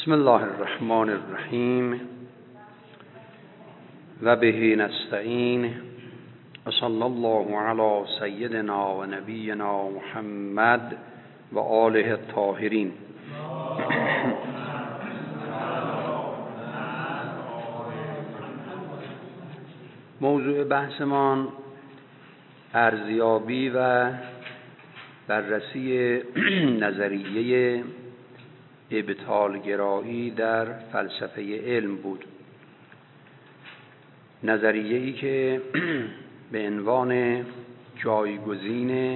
بسم الله الرحمن الرحیم و به نستعین و صلی الله علی سیدنا و نبینا محمد و آله الطاهرین. موضوع بحثمان ارزیابی و بررسی نظریه ابطالگرایی در فلسفه علم بود. نظریه‌ای که به عنوان جایگزین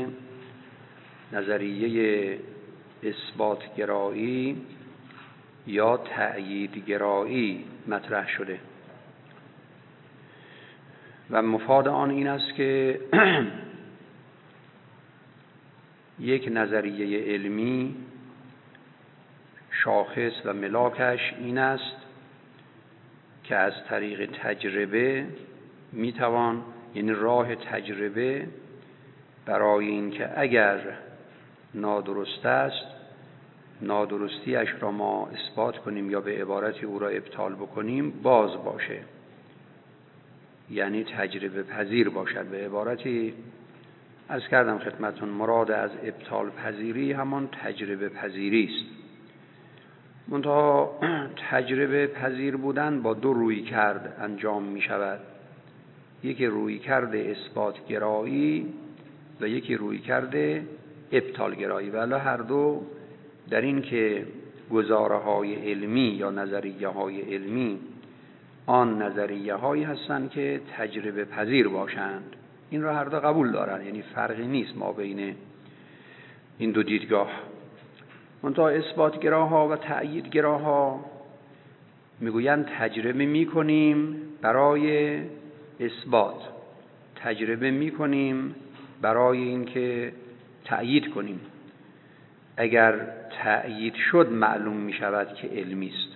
نظریه اثباتگرایی یا تأییدگرایی مطرح شده و مفاد آن این است که یک نظریه علمی شاخص و ملاکش این است که از طریق تجربه میتوان، یعنی راه تجربه برای این که اگر نادرست است نادرستیش را ما اثبات کنیم یا به عبارتی او را ابطال بکنیم باز باشه، یعنی تجربه پذیر باشد. به عبارتی عرض کردم خدمتون مراد از ابطال پذیری همان تجربه پذیری است. منتها تجربه پذیر بودن با دو رویکرد انجام می شود، یکی رویکرد اثباتگرایی و یکی رویکرد ابطالگرایی، ولی هر دو در این که گزاره‌های علمی یا نظریه‌های علمی آن نظریه‌هایی هستند که تجربه پذیر باشند. این را هر دو قبول دارند، یعنی فرقی نیست ما بین این دو دیدگاه. منتها اثباتگراها و تأییدگراها میگویند تجربه میکنیم برای اثبات، تجربه میکنیم برای اینکه تأیید کنیم. اگر تأیید شد معلوم میشود که علمی است.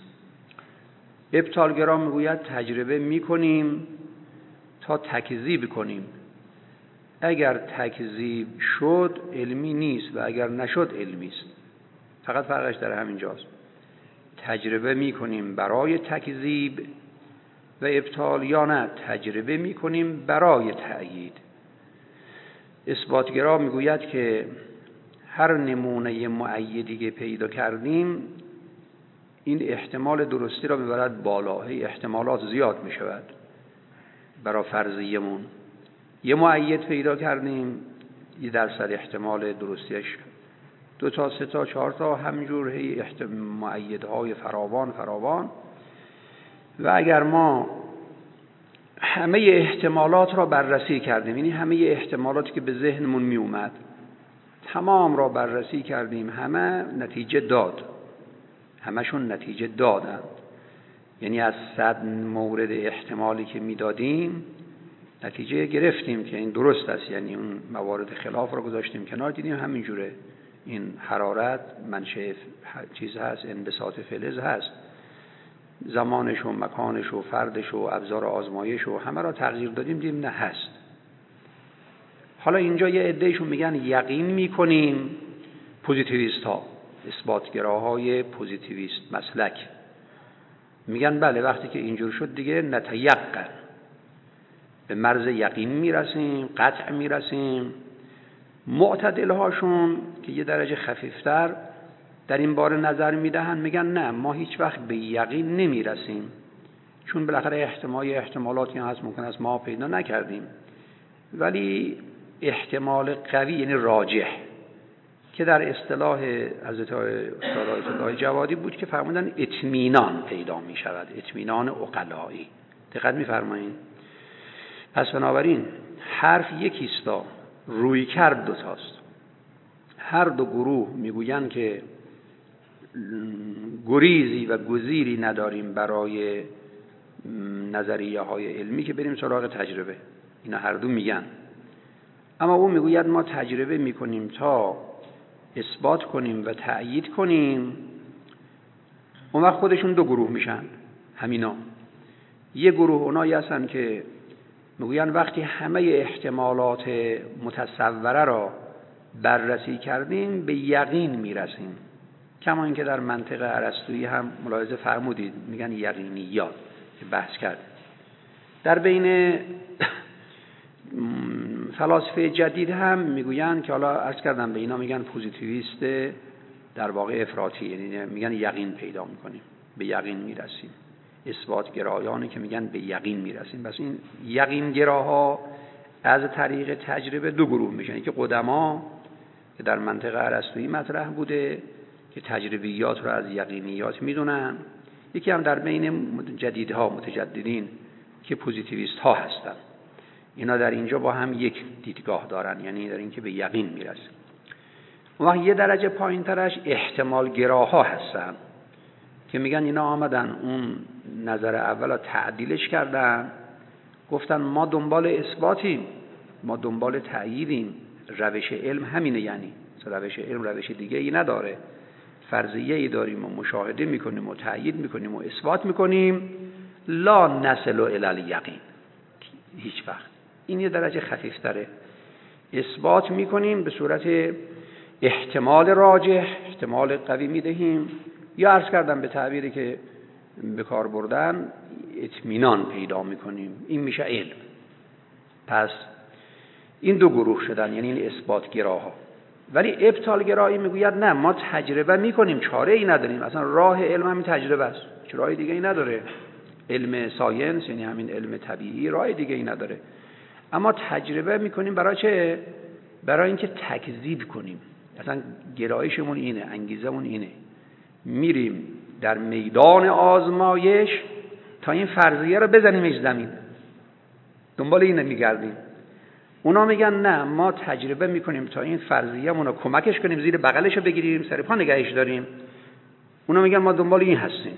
ابطالگرا میگوید تجربه میکنیم تا تکذیب کنیم. اگر تکذیب شد علمی نیست و اگر نشد علمی است. فقط فرقش در همین جاست. تجربه میکنیم برای تکذیب و ابطال، یا نه تجربه میکنیم برای تأیید. اثباتگرا میگوید که هر نمونه مؤیدی که پیدا کردیم این احتمال درستی را میبرد بالا، احتمالات زیاد میشود. برای فرضیه‌مون یه مؤید پیدا کردیم 1% احتمال درستیش 2 تا 3 تا 4 تا همینجور مؤیدهای فراوان و اگر ما همه احتمالات را بررسی کردیم، یعنی همه احتمالاتی که به ذهنمون می اومد تمام را بررسی کردیم، همه نتیجه داد، همشون نتیجه دادند، یعنی از 100 مورد احتمالی که می دادیم نتیجه گرفتیم که این درست است، یعنی اون موارد خلاف را گذاشتیم کنار، دیدیم همینجوره. این حرارت منشأ چیز هست، انبساط فلز هست، زمانش و مکانش و فردش و ابزار آزمایش و همه را تغییر دادیم، دیدیم نه هست. حالا اینجا یه عده‌شون میگن یقین میکنیم، پوزیتیویست ها، اثباتگراهای پوزیتیویست مسلک میگن بله وقتی که اینجور شد دیگه نتیقن، به مرز یقین میرسیم، قطع میرسیم. معتدل هاشون که یه درجه خفیفتر در این باره نظر میدهن میگن نه ما هیچ وقت به یقین نمیرسیم، چون بالاخره احتمالاتی هست ممکن است ما پیدا نکردیم، ولی احتمال قوی یعنی راجح که در اصطلاح حضرت استاد جوادی بود که فرمودن اطمینان پیدا میشود، اطمینان عقلایی. دقت میفرمایید؟ پس بنابراین حرف یکیست، روی کرد دوتاست. هر دو گروه میگویند که گریزی و گزیری نداریم برای نظریه های علمی که بریم سراغ تجربه. اینا هر دو میگن، اما او میگوید ما تجربه میکنیم تا اثبات کنیم و تأیید کنیم. اون وقت خودشون دو گروه میشن همینا. یه گروه اونایی هستن که میگوین وقتی همه احتمالات متصوره را بررسی کردیم به یقین میرسیم، کما اینکه در منطق ارسطویی هم ملاحظه فرمودید میگن یقینیات که بحث کرد. در بین فلاسفه جدید هم میگوین که حالا عرض کردم به اینا میگن پوزیتیویست در واقع افراطی، یعنی میگن یقین پیدا میکنیم، به یقین میرسیم. اثبات گرایانی که میگن به یقین میرسیم. بس این یقین گراها از طریق تجربه دو گروه میشن، که قدما که در منطقه ارسطویی مطرح بوده که تجربیات رو از یقینیات میدونن، یکی هم در بین جدیدها متجددین که پوزیتیویست ها هستن. اینا در اینجا با هم یک دیدگاه دارن، یعنی در این که به یقین میرسیم. اون وقت یه درجه پایین ترش احتمال گراها هستن که میگن اینا آمدن اون نظر اول تعدیلش کردن، گفتن ما دنبال اثباتیم، ما دنبال تأییدیم، روش علم همینه، یعنی روش علم روش دیگه ای نداره، فرضیه ای داریم و مشاهده میکنیم و تأیید میکنیم و اثبات میکنیم، لا نصل الی الیقین هیچ وقت. این یه درجه خفیفتره، اثبات میکنیم به صورت احتمال راجح، احتمال قوی میدهیم، یا عرض کردم به تعبیری که به کار بردن اطمینان پیدا میکنیم، این میشه علم. پس این دو گروه شدن، یعنی این اثبات گراها. ولی ابطال گرایی میگوید نه، ما تجربه میکنیم، چاره ای نداریم، اصلا راه علم همین تجربه است، چه راه دیگه ای نداره. علم ساینس یعنی همین علم طبیعی راه دیگه ای نداره، اما تجربه میکنیم برای چه؟ برای اینکه تکذیب کنیم. اصلا گرایشمون اینه، انگیزمون اینه، میریم در میدان آزمایش تا این فرضیه رو بزنیمش زمین، دنبال اینه میگردیم. اونا میگن نه، ما تجربه میکنیم تا این فرضیه‌مون رو کمکش کنیم، زیر بغلش رو بگیریم، سر پا نگهش داریم. اونا میگن ما دنبال این هستیم.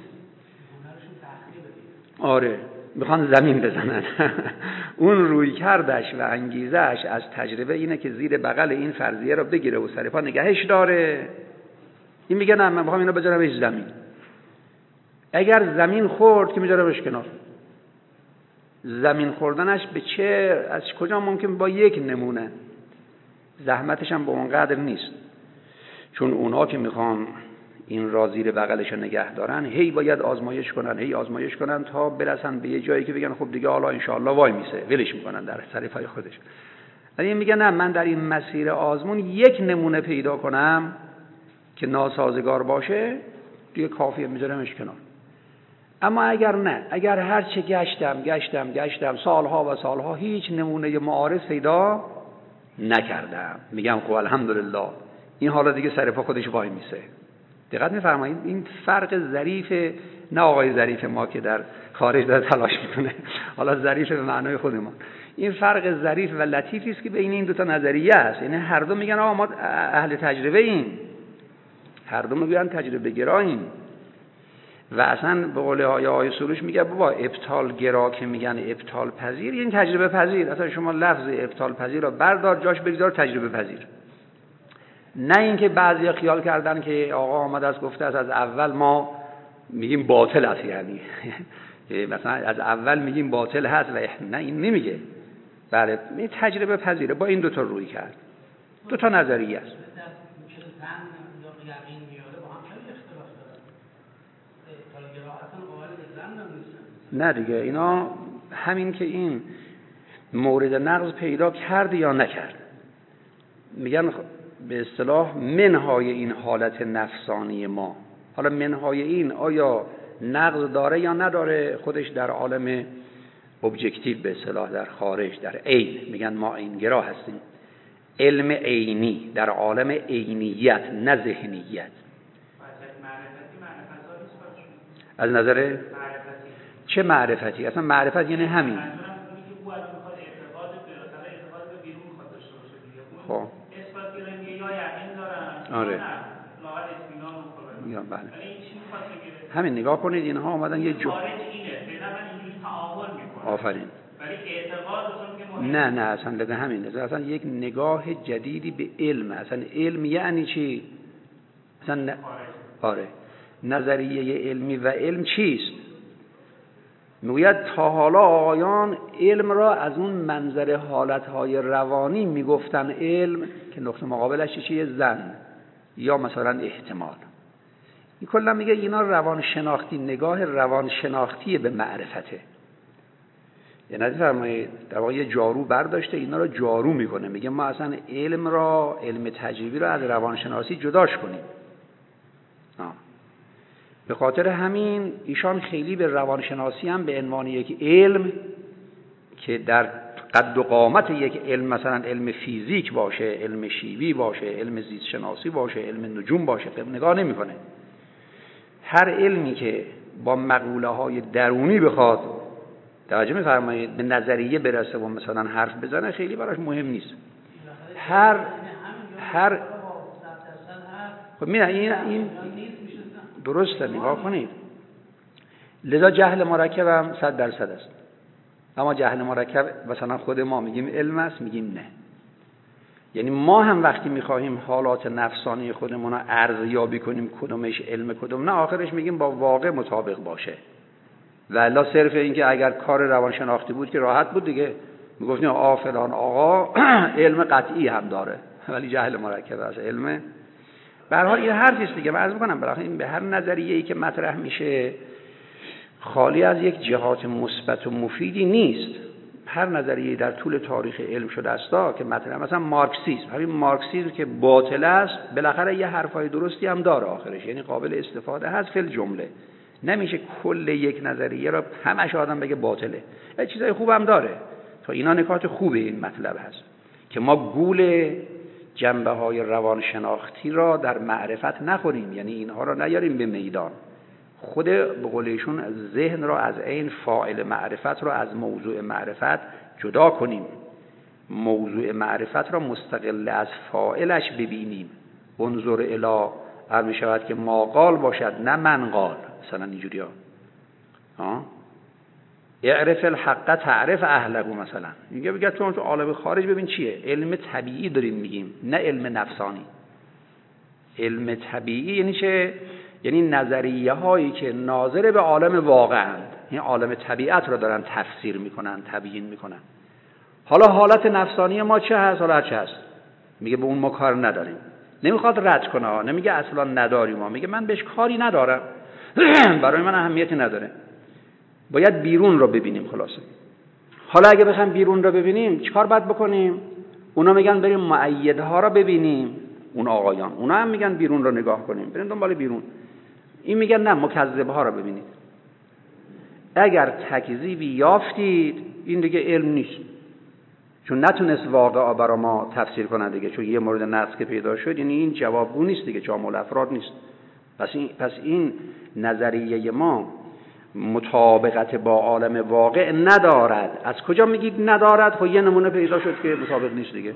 آره، میخوان زمین بزنن. اون روی کردش و انگیزش از تجربه اینه که زیر بغل این فرضیه رو بگیره و سر پا نگهش داره. این میگه نه، من میخوام اینو بذارمش زمین. اگر زمین خورد که میذارمش کنار. زمین خوردنش به چه، از کجا ممکن؟ با یک نمونه. زحمتش هم به اونقدر نیست، چون اونا که میخوان این را زیر بغلش نگه دارن هی باید آزمایش کنن، هی آزمایش کنن تا برسن به یه جایی که بگن خب دیگه حالا انشاءالله وای میسه، ولش میکنن در سر پای خودش. ولی این میگه نه، من در این مسیر آزمون یک نمونه پیدا کنم که ناسازگار باشه دیگه کافیه، میذارمش کنار. اما اگر نه، اگر هر چه گشتم سالها و سالها هیچ نمونه معارض پیدا نکردم، میگم خب الحمدلله این حالا دیگه سر پا خودش وای میسه. دقت می‌فرمایید؟ این فرق ظریف، نه آقای ظریف ما که در خارج داره تلاش میکنه، حالا ظریف به معنای خودمون، این فرق ظریف و لطیفی است که بین این دو تا نظریه است. یعنی هر دو میگن آقا ما اهل تجربه ایم، هر دو میگن تجربه گراییم. و اصلا به قول آقای سروش میگه بابا ابطال گرا که میگن ابطال پذیر، یعنی تجربه پذیر. اصلا شما لفظ ابطال پذیر رو بردار جاش بگذار تجربه پذیر. نه اینکه بعضی خیال کردن که آقا آمده است گفته است از اول ما میگیم باطل است، یعنی مثلا از اول میگیم باطل هست و نه، این نمیگه. بله، این تجربه پذیره. با این دو تا روی کرد، دو تا نظریه است. نه دیگه، اینا همین که این مورد نقض پیدا کرد یا نکرد، میگن به اصطلاح منهای این حالت نفسانی ما. حالا منهای این آیا نقض داره یا نداره، خودش در عالم ابجکتیو به اصطلاح در خارج در عین میگن ما عینگرا هستیم. علم عینی در عالم عینیت نه ذهنیت. از نظر چه معرفتی؟ اصلا معرفت یعنی همین. خب آره، یا بله، همین نگاه کنید اینها آمدن یه جو آفرین. نه اصلا دیگه همین، اصلا یک نگاه جدیدی به علم. اصلا علم یعنی چی؟ اصلا آره، نظریه علمی و علم چیست؟ میگوید تا حالا آقایان علم را از اون منظر حالتهای روانی میگفتن علم که نقطه مقابلش چیه؟ زن یا مثلا احتمال. این کلا میگه اینا روانشناختی، نگاه روانشناختی به معرفته. یعنی نفرمایید در واقع یه جارو برداشته اینا رو جارو میکنه، میگه ما اصلا علم تجربی رو از روانشناسی جداش کنیم. به خاطر همین ایشان خیلی به روانشناسی هم به عنوان یک علم که در قد و قامت یک علم، مثلا علم فیزیک باشه، علم شیمی باشه، علم زیست شناسی باشه، علم نجوم باشه، نگاه نمیکنه. هر علمی که با مقوله های درونی بخواد، توجه می‌فرمایید، به نظریه برسه و مثلا حرف بزنه، خیلی براش مهم نیست. هر خب این درسته، نگاه کنید. لذا جهل مرکب هم 100% است. اما جهل مرکب مثلا خود ما میگیم علم است، میگیم نه. یعنی ما هم وقتی میخواهیم حالات نفسانی خودمون رو ارزیابی کنیم کدومش علم کدوم نه، آخرش میگیم با واقع مطابق باشه. و الا صرف این که اگر کار روانشناختی بود که راحت بود دیگه، میگفتیم فلان آقا علم قطعی هم داره، ولی جهل مرکب از علم. به هر حال این حرفی است دیگه. من عرض می‌کنم بالاخره این به هر نظریه‌ای که مطرح میشه خالی از یک جهات مثبت و مفیدی نیست. هر نظریه‌ای در طول تاریخ علم شده است که مطرح، مثلا مارکسیسم، همین مارکسیسم که باطل است بالاخره یه حرفای درستی هم داره آخرش، یعنی قابل استفاده هست فی الجمله. نمیشه کل یک نظریه را همش آدم بگه باطله، یه چیزای خوب هم داره. تا اینا نکات خوبه این مطلب هست که ما گول جنبه‌های روانشناختی را در معرفت نخوریم، یعنی اینها را نیاریم به میدان. خود به قول ایشون ذهن را از عین فاعل معرفت را از موضوع معرفت جدا کنیم، موضوع معرفت را مستقل از فاعلش ببینیم. انظر الی هر می شود که ما قال باشد نه من قال، مثلا اینجوری ها. اعرف الحق تعرف اهله، مثلا میگه تو عالم خارج ببین چیه، علم طبیعی داریم میگیم نه علم نفسانی. علم طبیعی یعنی چه؟ یعنی نظریه هایی که ناظر به عالم واقعند، این عالم طبیعت رو دارن تفسیر میکنن، تبیین میکنن. حالا حالت نفسانی ما چه هست، حالا چه هست، میگه به اون ما کار نداریم. نمیخواد رد کنه، نمیگه اصلا نداریم، ما میگه من بهش کاری ندارم برای من اهمیتی نداره. باید بیرون رو ببینیم خلاصه. حالا اگه بخوایم بیرون رو ببینیم چیکار باید بکنیم؟ اونا میگن بریم مؤیدها رو ببینیم، اون آقایان اونا هم میگن بیرون رو نگاه کنیم، بریم دنبال بیرون. این میگن نه، مکذبها رو ببینید. اگر تکذیبی یافتید این دیگه علم نیست، چون نتونست واقعا برای ما تفسیر کنه دیگه، چون یه مورد نقص که پیدا شد، یعنی این جوابگو نیست دیگه، جامع الافراد نیست. پس این نظریه ما مطابقت با عالم واقع ندارد. از کجا میگید ندارد؟ خب یه نمونه پیدا شد که مطابق نیست دیگه.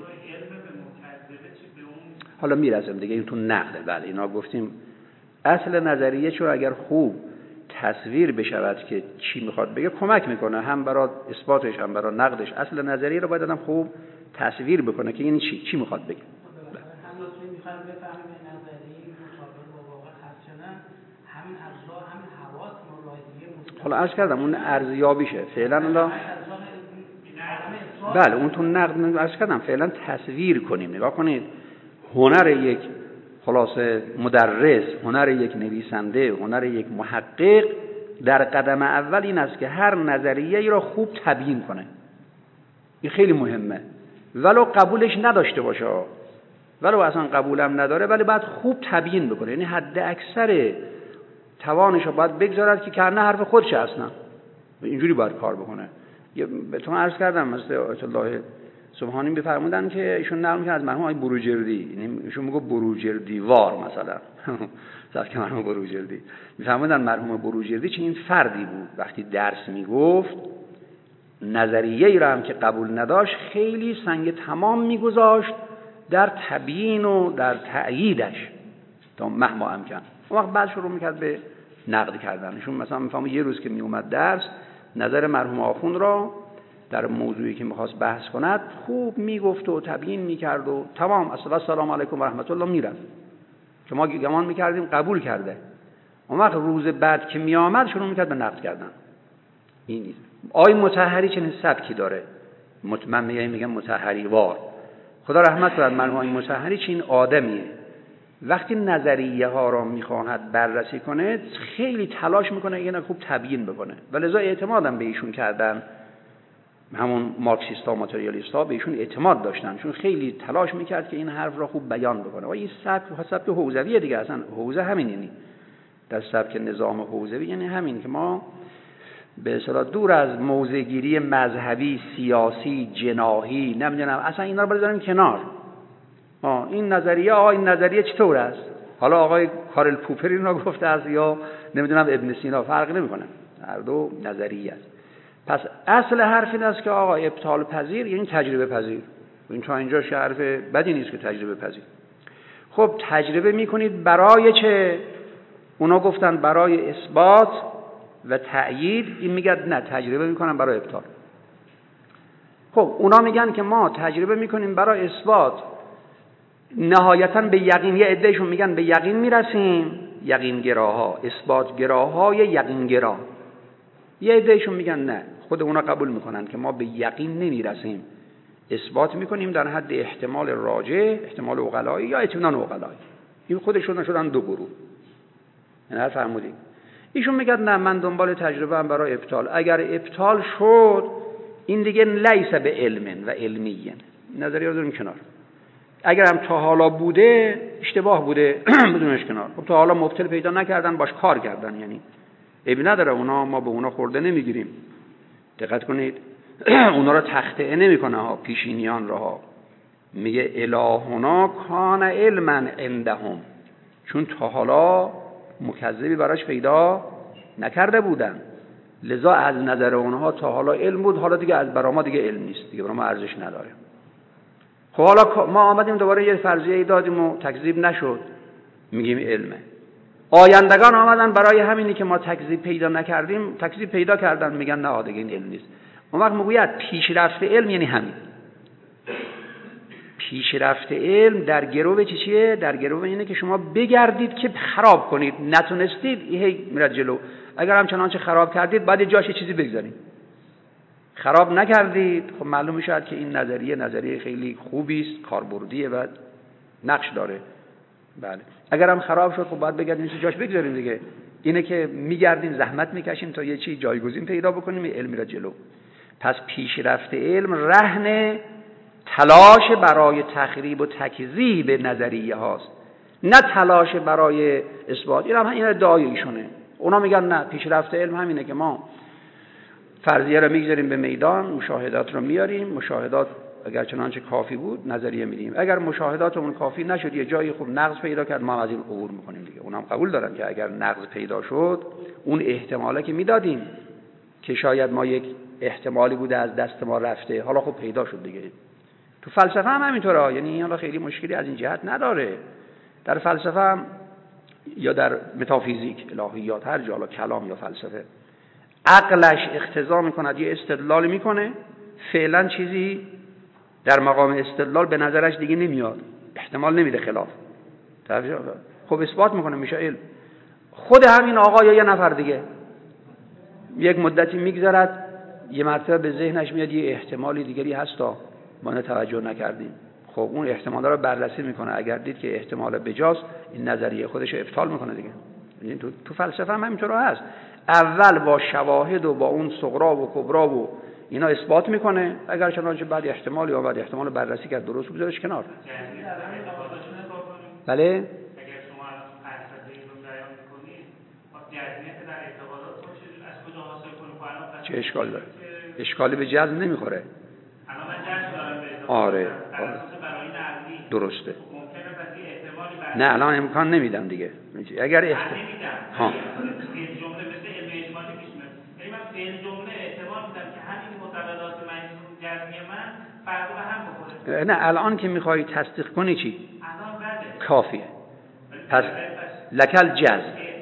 حالا میرسیم دیگه، این تو نقده. بله اینا گفتیم اصل نظریه چون اگر خوب تصویر بشود که چی میخواد بگه کمک میکنه، هم برای اثباتش هم برای نقدش. اصل نظریه رو باید آدم خوب تصویر بکنه که این چی میخواد بگه. حالا عرض کردم اون ارزیابیشه فعلا. حالا بله اون تو نقد عرض کردم فعلا تصویر کنیم. نگاه کنید هنر یک خلاصه مدرس، هنر یک نویسنده، هنر یک محقق در قدم اول این است که هر نظریه ای را خوب تبیین کنه. این خیلی مهمه، ولو قبولش نداشته باشه، ولو اصلا قبولم نداره، ولی باید خوب تبیین بکنه. یعنی حد اکثر توانش رو باید بگذارد که کنه حرف خودش اصلا اینجوری باید کار بکنه. بهتون عرض کردم مثل آیت الله سبحانی بفرمودن که ایشون نقل می‌کنه از مرحوم آقای بروجردی، یعنی ایشون میگه بروجردی وار مثلا صاحب که مرحوم بروجردی میفرمودن مرحوم بروجردی چه این فردی بود وقتی درس میگفت نظریه‌ای را هم که قبول نداشت خیلی سنگ تمام میگذاشت در تبیین و در تأییدش تا مهما امکن. اون وقت بعد شروع میکرد به نقد کردن. ایشون مثلا میفهمه یه روز که میومد درس نظر مرحوم آخوند را در موضوعی که میخواست بحث کند خوب میگفت و تبیین میکرد و تمام السلام علیکم و رحمت الله میرفت که ما گمان میکردیم قبول کرده. اون وقت روز بعد که میامد شروع میکرد به نقد کردن. این نیست. آقای مطهری چنین سبکی داره، من میگم مطهری وار، خدا رحمت کنه مرحوم آقای مطهری چنین آدمیه. وقتی نظریه ها را میخواهد بررسی کنه خیلی تلاش میکنه اینا خوب تبیین بکنه و لذا اعتمادم به ایشون کردن. همون مارکسیستا و ماتریالیستا به ایشون اعتماد داشتن، چون خیلی تلاش میکرد که این حرف را خوب بیان بکنه. و این سبک حوزویه دیگه، اصلا حوزه همین، یعنی در سبک نظام حوزوی یعنی همین که ما به اصطلاح دور از موضع‌گیری مذهبی، سیاسی، جناحی، نمیدونم اصلا اینا رو بذاریم کنار. این نظریه چطور است؟ حالا آقای کارل پوپر این رو گفته است یا نمیدونم ابن سینا، فرق نمیکنه، هر دو نظریه است. پس اصل حرف این است که آقا ابطال پذیر یعنی تجربه پذیر. این تا اینجا حرف بدی نیست که تجربه پذیر. خب تجربه میکنید برای چه؟ اونا گفتن برای اثبات و تأیید، این میگه نه تجربه میکنن برای ابطال. خب اونا میگن که ما تجربه میکنیم برای اثبات، نهایتاً به یقین. یه عدهشون میگن به یقین میرسیم، یقین گراها، اثبات گراهای یقین گرا. یه عدهشون میگن نه، خود اونا قبول میکنن که ما به یقین نمیرسیم، اثبات میکنیم در حد احتمال راجع، احتمال عقلایی یا اطمینان عقلایی. این خودشون شدن دو گروه. نه فرمودید. ایشون میگن نه، من دنبال تجربه هم برای ابطال. اگر ابطال شد این دیگه لیس به علم و علمیه، نظریه رو داریم کنار. اگر هم تا حالا بوده اشتباه بوده بدونش کنار. خب تا حالا مبطل پیدا نکردن، باش کار کردن، یعنی عیبی نداره اونا، ما به اونا خورده نمیگیریم. دقت کنید اونا رو تخطئه نمیکنه ها، پیشینیان را میگه الهنا کان علما عندهم، چون تا حالا مکذبی براش پیدا نکرده بودن، لذا از نظر اونها تا حالا علم بود، حالا دیگه از برا ما دیگه علم نیست، دیگه برا ما ارزش نداره. خب حالا ما آمدیم دوباره یه فرضیه دادیم و تکذیب نشد، میگیم علمه. آیندگان آمدن برای همینی که ما تکذیب پیدا نکردیم تکذیب پیدا کردن، میگن نه دیگه این علم نیست. اون وقت میگوید پیشرفت علم یعنی همین. پیشرفت علم در گرو چیه؟ در گرو اینه که شما بگردید که خراب کنید، نتونستید هی میرد جلو. اگر هم چنانچه خراب کردید بعد جاش چیزی بگذارید. خراب نکردید، خب معلوم میشه که این نظریه خیلی خوبی است، کاربردیه و نقش داره. بله. اگر هم خراب شد خب باید بگردیم چه جاش بگذاریم دیگه. اینه که میگردیم زحمت میکشیم تا یه چی جایگزین پیدا بکنیم، علم میره جلو. پس پیشرفت علم رهن تلاش برای تخریب و تکذیب نظریه هاست، نه تلاش برای اثبات. این ادعای ایشونه. اونا میگن نه، پیشرفت علم همینه که ما فرضیه رو میگذاریم به میدان، مشاهدات رو میاریم، مشاهدات اگر چنانچه کافی بود نظریه میدیم، اگر مشاهداتمون کافی نشد یه جایی خوب نقض پیدا کرد ما از این عبور میکنیم دیگه. اونم قبول دارن که اگر نقض پیدا شد اون احتماله که میدادیم که شاید ما یک احتمالی بوده از دست ما رفته، حالا خب پیدا شد دیگه. تو فلسفه هم همینطوره، یعنی این حالا خیلی مشکلی از این جهت نداره. در فلسفه هم یا در متافیزیک، الهیات، هر جا، کلام یا فلسفه، عقلش اقتضا میکند یه استدلال میکنه، فعلا چیزی در مقام استدلال به نظرش دیگه نمیاد، احتمال نمیده خلاف، خب اثبات میکنه میشه علم. خود همین آقا یا یه نفر دیگه یک مدتی میگذرد یه مرتبه به ذهنش میاد یه احتمالی دیگری هستا ما توجه نکردیم، خب اون احتمال رو بررسی میکنه، اگر دید که احتمال بجاست این نظریه خودش رو ابطال میکنه دیگه. این تو فلسفه هم همینطور هست، اول با شواهد و با اون صغرا و کبرا و اینا اثبات میکنه، اگر چنانچه بعد احتمالی و بعد احتمال بررسی کرد درست بذارش کنار. بله اگر شما فلسفه رو بیان میکنید جزمیت در اعتقادات از کجا حاصل کنید؟ چه اشکال داره؟ اشکالی به جزم نمیخوره. الان من جزم دارم به اعتقاد. آره برای نقدی درسته. ممکنه پس یه احتمالی نه الان امکان نمیدم دیگه. اگر نمیدم. ها فعل جمله مثل علم اجمالی پیش میاد. یعنی من فعل جمله احتمال میدم که همین معتقدات من جزمی من فرق به هم بخوره. نه الان که میخوای تصدیق کنی چی؟ الان بده. کافیه. پس لکل جزم.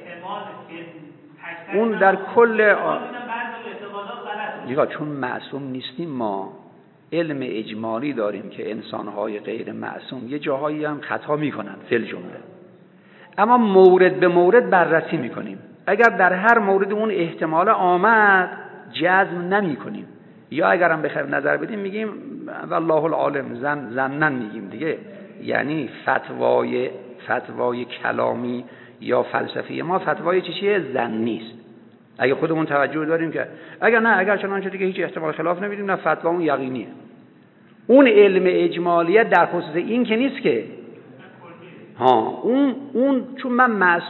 اون در کل نگاه، چون معصوم نیستیم ما، علم اجمالی داریم که انسانهای غیر معصوم یه جاهایی هم خطا میکنن فی الجمله، اما مورد به مورد بررسی میکنیم. اگر در هر مورد اون احتمال آمد جزم نمی کنیم، یا اگر هم بخوایم نظر بدیم میگیم والله العالم، زنن میگیم دیگه. یعنی فتوای کلامی یا فلسفی ما فتوای چیه ظنی است. اگه خودمون توجه داریم که اگر چنانچه دیگه هیچ احتمال خلاف نمیدیم، نه فتوا اون یقینیه. اون علم اجمالیه در خصوص این که نیست که اون چون من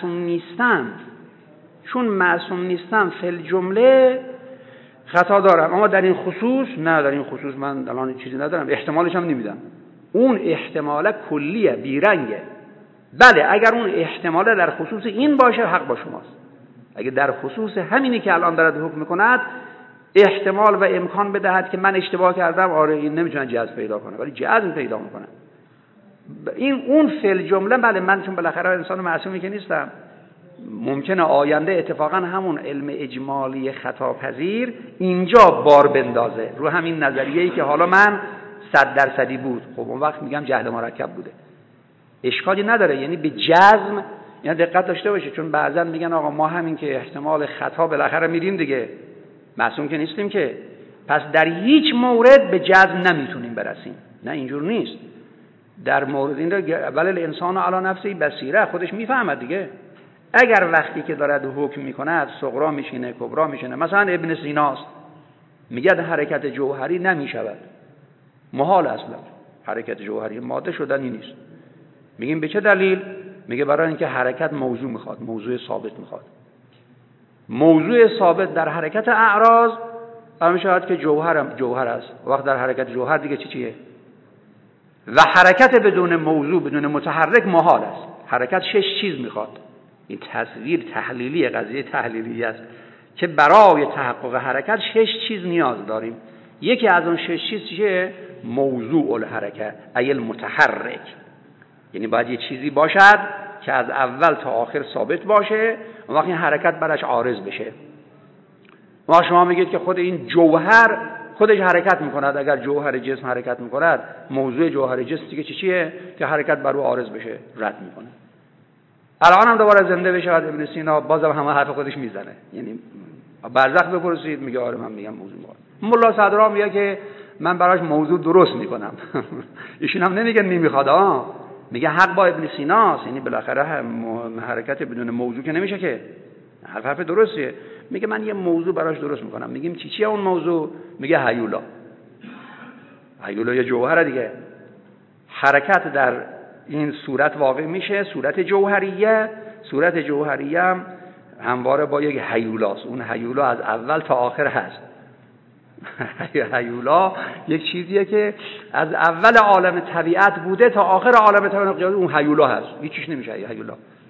معصوم نیستم فی جمله خطا دارم، اما در این خصوص نه، در این خصوص من الان چیزی ندارم، احتمالش هم نمیدم. اون احتمال کلیه، بیرنگه. بله اگر اون احتمال در خصوص این باشه حق با شماست. اگه در خصوص همینی که الان دارد حکم میکند احتمال و امکان بدهد که من اشتباه کردم، آره این نمیتونه جزم پیدا کنه، ولی جزم پیدا میکنه. این اون فعل جمله بله، من چون بالاخره انسان معصومی که نیستم، ممکنه آینده اتفاقا همون علم اجمالی خطاپذیر اینجا بار بندازه رو همین نظریه‌ای که حالا من 100% بود. خب اون وقت میگم جهل مرکب بوده، اشکالی نداره. یعنی به جزم یعنی دقت داشته باشه، چون بعضا میگن آقا ما همین که احتمال خطا بالاخره میدیم دیگه، معصوم که نیستیم که، پس در هیچ مورد به جزم نمیتونیم برسیم. نه اینجور نیست. در مورد این اول الانسان علی نفسه بصیره، خودش میفهمد دیگه. اگر وقتی که دارد حکم میکند صغرا میشینه کبرا میشینه، مثلا ابن سیناست میگه حرکت جوهری نمیشود، محال اصلا حرکت جوهری، ماده شدنی نیست. میگیم به چه دلیل؟ میگه برای اینکه حرکت موضوع میخواد، موضوع ثابت میخواد. موضوع ثابت در حرکت اعراض میشود که جوهر است. وقت در حرکت جوهر دیگه چیه؟ و حرکت بدون موضوع، بدون متحرک محال است. حرکت 6 چیز میخواد. این تصویر تحلیلی، قضیه تحلیلی است که برای تحقق حرکت 6 چیز نیاز داریم. یکی از اون 6 چیز چیه؟ موضوع الحرکت ای المتحرک. یعنی باید یه چیزی باشد که از اول تا آخر ثابت باشه، اون وقت این حرکت برش عارض بشه. ما شما میگید که خود این جوهر خودش حرکت میکند، اگر جوهر جسم حرکت میکند، موضوع جوهر جسم دیگه چیه که حرکت بر او عارض بشه، رد میکنه. الان هم دوباره زنده بشه ابن سینا بازم همه حرف خودش میزنه. یعنی برزخ بپرسید میگه آره من میگم موضوع میخواد. ملا صدرا میگه که من براش موضوع درست میکنم. ایشون هم نمیگه نمیخواد، میگه حق با ابن سیناست. یعنی بالاخره حرکت بدون موضوع که نمیشه که. حرف درستیه. میگه من یه موضوع براش درست میکنم. میگیم چیه اون موضوع؟ میگه هیولا. هیولا یه جوهره دیگه. حرکت در این صورت واقع میشه، صورت جوهریه. صورت جوهریه هم همواره با یک هیولاست. اون هیولا از اول تا آخر هست. هیولا یک چیزیه که از اول عالم طبیعت بوده تا آخر عالم طبیعت، اون هیولا هست. هیچیش نمیشه هیولا.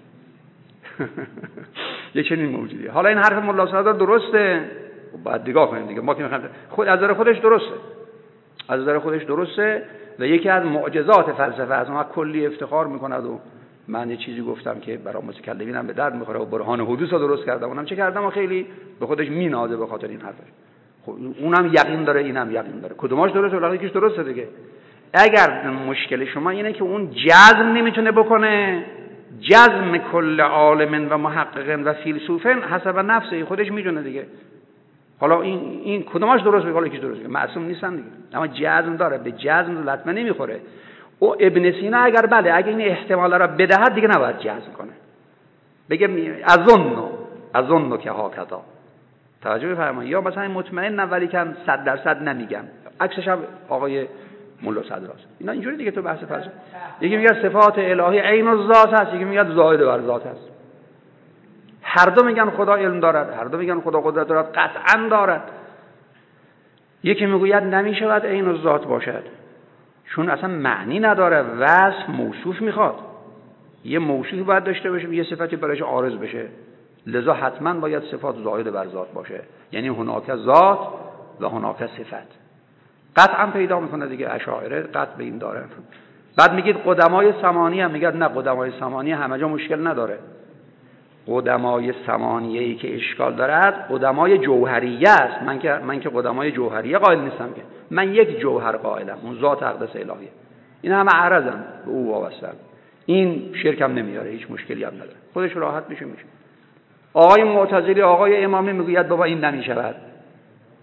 یه چنین موجودیه. حالا این حرف ملا صدرا درسته؟ باید نگاه کنیم دیگه. ما که میخوایم خود از نظر خودش درسته. از نظر خودش درسته و یکی از معجزات فلسفه از ما کلی افتخار میکند. و من یه چیزی گفتم که برای متکلمینم به درد میخوره و برهان حدوث رو درست کردم. اونم چه کردم و خیلی به خودش مینازه به خاطر این حرفش. خب اونم یقین داره، اینم یقین داره. کدوماش درسته؟ ولی یکیش درسته دیگه. اگر مشکل شما اینه که اون جزم نمیتونه بکنه، جزم کل عالم و محقق و فیلسوف حسب نفسه، خودش میدونه دیگه. حالا این کدوماش درست میگه، یکیش درست میگه. معصوم نیستن دیگه، اما جزم داره، به جزم لطمه نمیخوره. او ابن سینا اگر اگه این احتمال را بدهد دیگه نباید جزم کنه، بگه اظن که هاکذا. توجه بفرمایید. یا مثلا مطمئنم ولی که 100% نمیگم. عکسش هم آقای ملا صدراست. اینا اینجوری دیگه تو بحث فلسفه. یکی میگه صفات الهی عین الذات هست، یکی میگه زائد بر ذات هست. هر دو میگن خدا علم دارد، هر دو میگن خدا قدرت دارد، قطعا دارد. یکی میگوید نمیشود عین الذات باشد، چون اصلا معنی نداره، وصف موصوف میخواد. یه موصوف باید داشته باشه، یه صفتی برایش عارض بشه، لذا حتما باید صفات زائد بر ذات باشه. یعنی هناک ذات و هناک صفت. قطعا پیدا میکنه دیگه. اشاعره قطع به این داره. بعد میگید قدمای ثمانیه، میگن نه قدمای ثمانیه همه جا مشکل نداره. قدمای ثمانیه‌ای که اشکال دارد قدمای جوهریه است. من که قدمای جوهریه قائل نیستم، که من یک جوهر قائلم، اون ذات اقدس الهیه. این همه عرضن به او وابستن. این شرک هم نمیاره، هیچ مشکلی هم نداره، خودش راحت میشه. آقای معتزلی، آقای امامی میگوید بابا این نمیشود.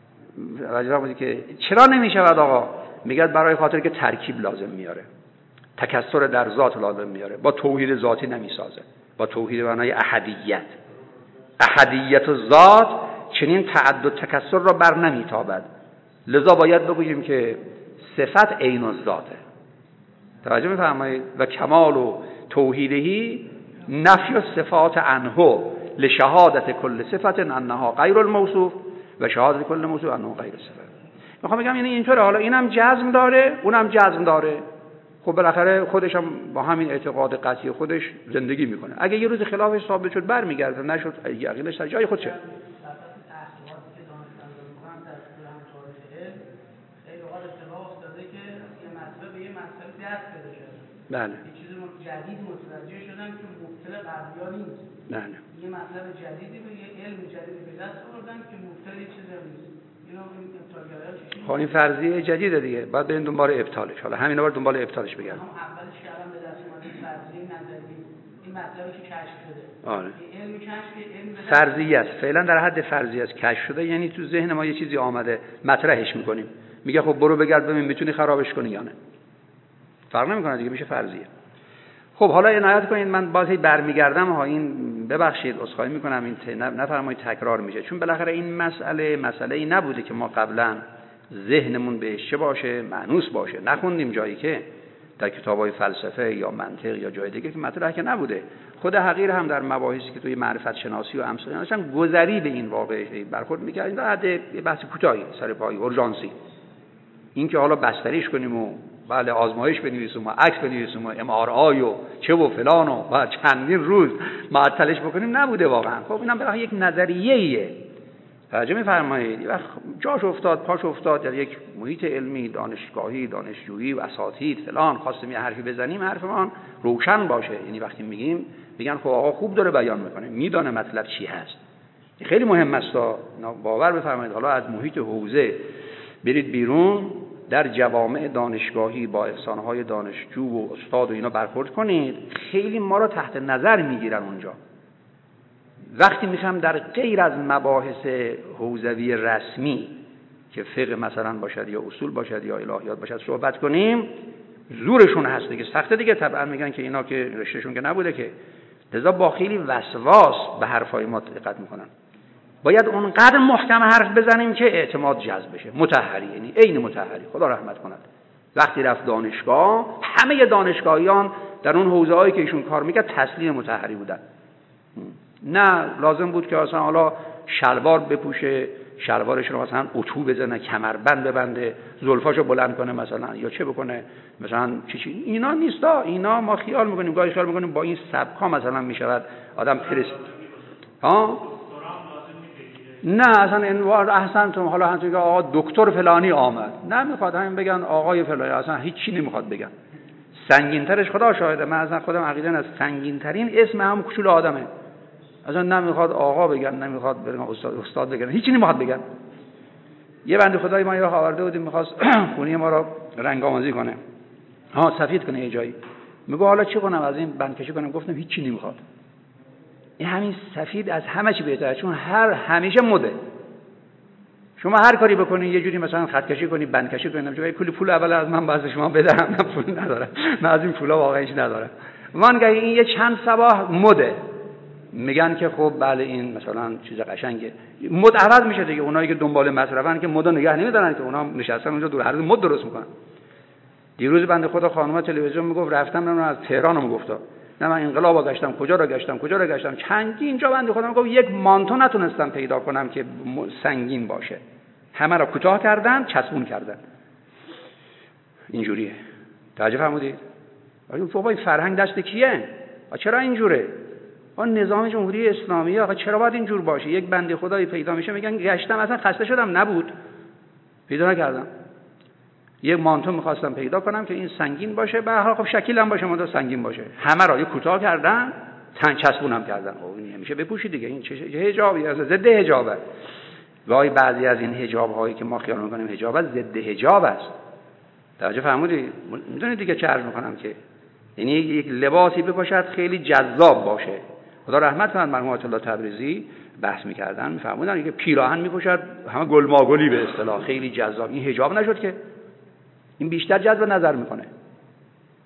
راجع به که چرا نمیشود آقا؟ میگه برای خاطر که ترکیب لازم میاره. تکثر در ذات لازم میاره، با توحید ذاتی نمیسازه، با توحید معنای احدیت. احدیت ذات چنین تعدد تکثر را بر نمیتابد، لذا باید بگوییم که صفت عین الذاته. توجه میفرمایید؟ و کمال و توحیدهی نفی الصفات عنه لشهادت کل صفت انها غیر الموصوف و شهادت کل موصوف انه غیر صفت. میخوام بگم یعنی اینطوره، حالا اینم جزم داره اونم جزم داره، خب بالاخره خودش هم با همین اعتقاد قطعی خودش زندگی میکنه. اگه یه روز خلافش ثابت شد برمیگرده، نشد یقینش در جای خودشه. بله. یه چیز جدید متوجه شدم که مبتل قبلی‌ها نیست. بله. یه مطلب جدیدی به یه علم جدیدی به دست آوردن که مبتل یه چیزی نیست. اینا این ابطالگرایان چیزی. خب این فرضیه جدیده دیگه، باید بریم دنبال ابطالش. حالا همینا باید دنبال ابطالش بگردیم. هم اولش که الان به دست اومده فرضیه نظری، این مطلبی که کشف شده. آره. علم کشف، علم فرضیه است. فعلا در حد فرضیه است. کشف شده یعنی تو ذهن ما یه چیزی آمده، مطرحش می‌کنیم. میگه خب برو بگرد ببین میتونی خرابش کنی یا نه. فرق نمیکنه دیگه، میشه فرضیه. خب حالا عنایت کنید، من بازی برمیگردم ها، این ببخشید عذرخواهی میکنم، این نفرمایید تکرار میشه، چون بالاخره این مسئله ای نبوده که ما قبلا ذهنمون بهش چه باشه، مانوس باشه، نخوندیم جایی که در کتابای فلسفه یا منطق یا جای دیگه که مطرح که نبوده. خود حقیر هم در مباحثی که توی معرفت شناسی و امثال اینا گذری به این واقعه برخورد میکردیم در حد یه بحث کوتاهی سر پای اورژانسی، این که حالا بستریش کنیم و بله آزمایش بنویسیم و عکس بنویسیم و MRI و چه و فلان و بعد چندین روز معطلش بکنیم نبوده واقعا. خب اینم برای یک نظریه‌ایه. توجه می‌فرمایید؟ وقت جاش افتاد پاش افتاد در یک محیط علمی، دانشگاهی، دانشجویی و اساتید فلان خواستیم یه حرفی بزنیم، حرفمان روشن باشه. یعنی وقتی میگیم بگن خب آقا خوب داره بیان میکنه، میدونه مطلب چی هست. خیلی مهم است باور بفرمایید. حالا از محیط حوزه برید بیرون، در جوامع دانشگاهی با احسانهای دانشجو و استاد و اینا برخورد کنید، خیلی ما رو تحت نظر میگیرن اونجا. وقتی میخوام در غیر از مباحث حوزوی رسمی که فقه مثلا باشد یا اصول باشد یا الهیات باشد صحبت کنیم، زورشون هست دیگه، سخته دیگه. طبعا میگن که اینا که رشتهشون که نبوده که، لذا با خیلی وسواس به حرفای ما دقت میکنن. باید اونقدر محکم حرف بزنیم که اعتماد جذب بشه. مطهری، یعنی عین مطهری، خدا رحمت کند. وقتی رفت دانشگاه، همه دانشگاهیان در اون حوزه‌هایی که ایشون کار میکرد تسلیم مطهری بودن. نه لازم بود که اصلا حالا شلوار بپوشه، شلوارش رو مثلا اتو بزنه، کمربند ببنده، زلفاشو بلند کنه مثلا، یا چه بکنه مثلا چی. اینا نیستا. اینا ما خیال میکنیم، گاهی خیال میکنیم با این سبکا مثلا میشود آدم پرست. ها نه اصلا انوار احسنتون، حالا همونطور که آقا دکتر فلانی آمد، نمیخواد همین بگن آقای فلانی، اصلا هیچ چی نمیخواد بگن. سنگین‌ترش خدا شاهده، من اصلا خودم عقیده از سنگین‌ترین اسم هم کوچولو آدمه. اصلا نمیخواد آقا بگن، نمیخواد بگن استاد بگن، هیچ چی نمیخواد بگن. یه بنده خدای ما یه آورده بودیم میخواست خونی ما رو رنگ‌آمیزی کنه، سفید کنه یه جایی. میگه حالا چی کنم، از این بندکشی کنم؟ گفتم هیچ چی نمیخواد. این همین سفید از همه چی بهتره، چون همیشه مده. شما هر کاری بکنید، یه جوری مثلا خط کشی کنید، بند کشی کنید، نمیشه کلی پول اول از من باز شما بدم، من پول ندارم، من از این پولا واقعا هیچ ندارم. وانگهی این یه چند صباح مده، میگن که خب بله این مثلا چیز قشنگه، مد عوض میشه دیگه. اونایی که دنبال مصرفن که مد نگه نمیدارن، که اونا نشستن اونجا دور هر روز مد درست میکنن. دیروز بنده خدا خانم تلویزیون میگفت رفتم من از تهران میگفتا، نه من انقلابو گشتم، کجا رو گشتم چندی اینجا. بنده خدا میگفت یک مانتو نتونستم پیدا کنم که سنگین باشه، همه را کوتاه کردن، چسبون کردن. اینجوریه. توجه فرمودید؟ آخه بابا این فرهنگ دست کیه؟ چرا اینجوره؟ آن نظام جمهوری اسلامی آخه چرا باید اینجور باشه؟ یک بنده خدایی پیدا میشه میگن گشتم اصلا خسته شدم، نبود، پیدا نکردم. یک مانتو میخواستم پیدا کنم که این سنگین باشه، به هر حال خب شکل هم باشه، مانتو سنگین باشه، همه را یه کوتاه کردن، تن چسبونم کردن. خب این نمیشه بپوشی دیگه، این چه حجابی است؟ ضد حجابه. گاهی بعضی از این حجاب هایی که ما خیال میکنیم حجاب است، ضد حجاب است. توجه فرمودید؟ میدونید دیگه چه عرض میکنم که یعنی یک لباسی بپوشد خیلی جذاب باشه. خدا رحمت کنه مرحوم آیت الله تبریزی بحث میکردن، میفهموندن که پیراهن میپوشد همه گلماگلی به اصطلاح، خیلی جذاب. این حجاب نشد که، این بیشتر جذب نظر میکنه.